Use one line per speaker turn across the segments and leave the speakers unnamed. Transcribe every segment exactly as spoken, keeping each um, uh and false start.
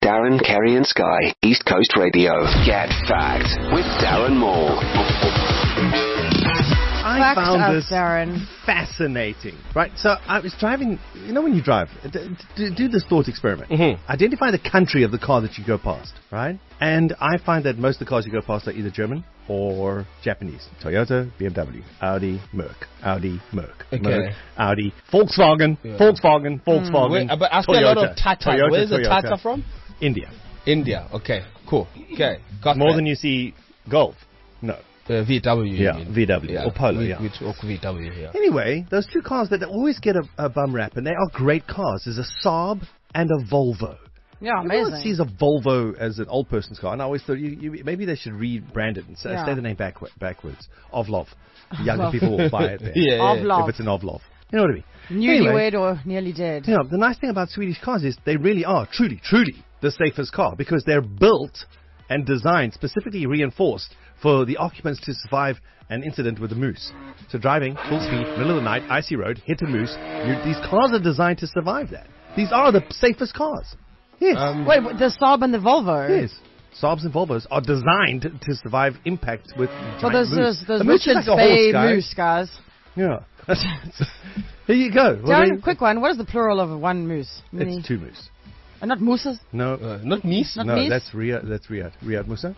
Darren, Kerry and Sky, East Coast Radio. Get Fact with Darren Moore.
I
Fact
found
of
this
Darren.
fascinating. Right, so I was driving, you know when you drive, d- d- do this thought experiment.
Mm-hmm.
Identify the country of the car that you go past, right? And I find that most of the cars you go past are either German or Japanese. Toyota, B M W, Audi, Merc, Audi, Merc,
Okay.
Merc, Audi, Volkswagen,
Yeah.
Volkswagen, Volkswagen,
Wait, but I see a lot of Tata.
Toyota,
Where's the
Toyota.
Tata from?
India.
India. Okay, cool. Okay, got
More
that.
than you see Golf. No.
Uh, V W. you
Yeah,
mean.
V W, or Polo,
we,
yeah.
we talk V W here.
Anyway, those two cars that always get a, a bum rap, and they are great cars. There's a Saab and a Volvo.
Yeah,
Everyone
amazing.
sees a Volvo as an old person's car, and I always thought you, you, maybe they should rebrand it and say,
Yeah.
say the name back, backwards. Ovlov. Younger people will buy it there.
Yeah, yeah.
Ovlov.
If it's an Ovlov. You know what I mean?
Newlywed
Anyway,
or nearly dead.
you know, the nice thing about Swedish cars is they really are truly, truly the safest car because they're built and designed, specifically reinforced for the occupants to survive an incident with a moose. So driving, full speed, middle of the night, icy road, hit a moose. You, these cars are designed to survive that. These are the safest cars. Yes.
Um,
Wait, the Saab and the Volvo?
yes. Saabs and Volvos are designed to survive impact with giant
Well, those,
moose.
those, those
A moose is
Richards
like a
Bay
horse, guys.
moose, guys.
Yeah. Here you go. Well,
Darren,
they-
quick one. What is the plural of one moose? Many-
It's two moose.
Uh, not mooses?
No.
uh, not Mies.
Not
no,
meese?
that's Riyadh. That's Riyadh. Riyadh Musa.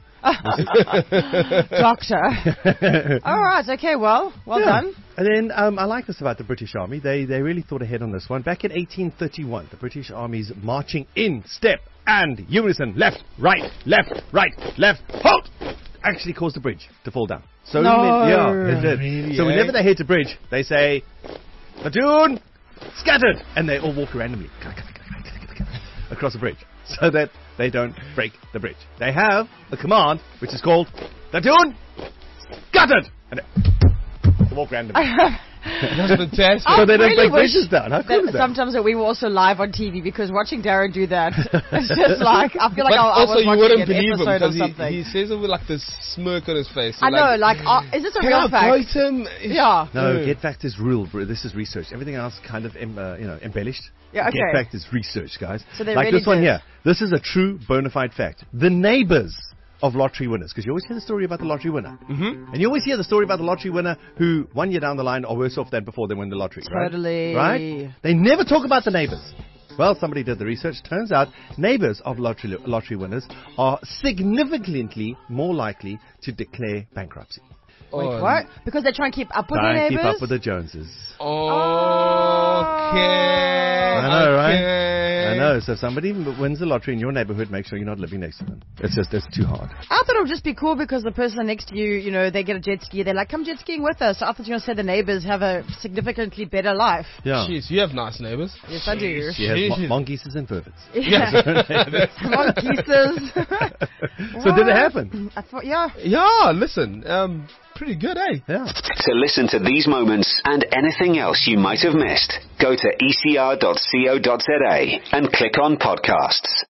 Doctor. All right. Okay. Well, well
Yeah.
done.
And then um, I like this about the British Army. They they really thought ahead on this one. Back in eighteen thirty-one, the British Army's marching in step and unison, left, right, left, right, left, halt, actually caused the bridge to fall down. So
No.
many- yeah, it did.
Really,
So
eh?
whenever they hit a bridge, they say, platoon, scattered, and they all walk randomly across the bridge so that they don't break the bridge. They have a command which is called platoon, scattered, and they walk randomly.
That's fantastic.
So they don't
really
break
wish
bridges down. How cool
that
is that?
sometimes that we were also live on T V because watching Darren do that, it's just like I feel like
but
I, I
also
was
you
watching
wouldn't
an
believe him
episode or
because
something.
he, he says it with like this smirk on his face.
I know, like, uh, is this a
Can
real
I
fact?
bite him?
Yeah.
No,
Yeah.
Get Fact is real. bro. This is research. Everything else kind of em- uh, you know embellished.
Yeah, okay.
Get Fact is research, guys.
So they
like
really
this one
did.
here. This is a true bona fide fact. The neighbors of lottery winners, because you always hear the story about the lottery winner, mm-hmm. and you always hear the story about the lottery winner who one year down the line are worse off than before they win the lottery. right?
Totally.
Right? They never talk about the neighbors. Well, somebody did the research. Turns out neighbors of lottery lottery winners are significantly more likely to declare bankruptcy.
Wait,
Oh,
what? Because they're trying to keep up with
Try
their
and
neighbors?
keep up with the Joneses.
Okay.
I know, right?
okay.
I know. So if somebody m- wins the lottery in your neighborhood, make sure you're not living next to them. It's just, it's too hard.
I thought it would just be cool because the person next to you, you know, they get a jet ski. They're like, come jet skiing with us. So I thought you were going to say the neighbors have a significantly better life.
Yeah.
Jeez, you have nice neighbors.
Yes, I do.
She has
Jeez.
mo- monkeys and vervets.
Yeah. Monkeys.
So did it happen?
I thought, yeah.
Yeah, listen, um, pretty good, eh?
Yeah.
To listen to these moments and anything else you might have missed, go to e c r dot co dot z a and click on podcasts.